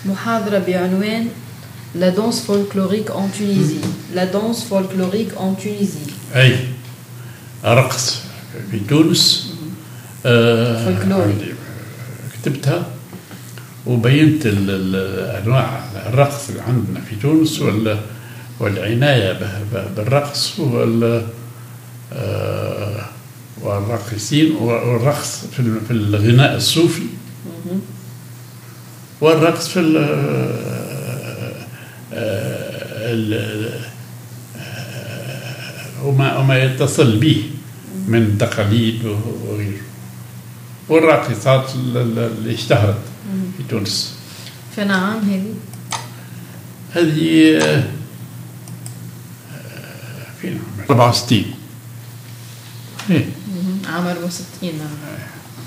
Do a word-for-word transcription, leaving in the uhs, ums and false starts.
محاضرة بعنوان La danse folklorique en Tunisie. La danse folklorique en Tunisie. أي رقص في تونس. فولكلوري. كتبتها وبينت أنواع الرقص اللي عندنا في تونس والعناية بالرقص والراقصين والرقص في الغناء الصوفي والرقص في وما وما يتصل به من تقاليد وغيره والراقصات اللي اشتهرت في تونس. فين عام هذه؟ هذه فين عام أربعة وستين. عام أربعة وستين.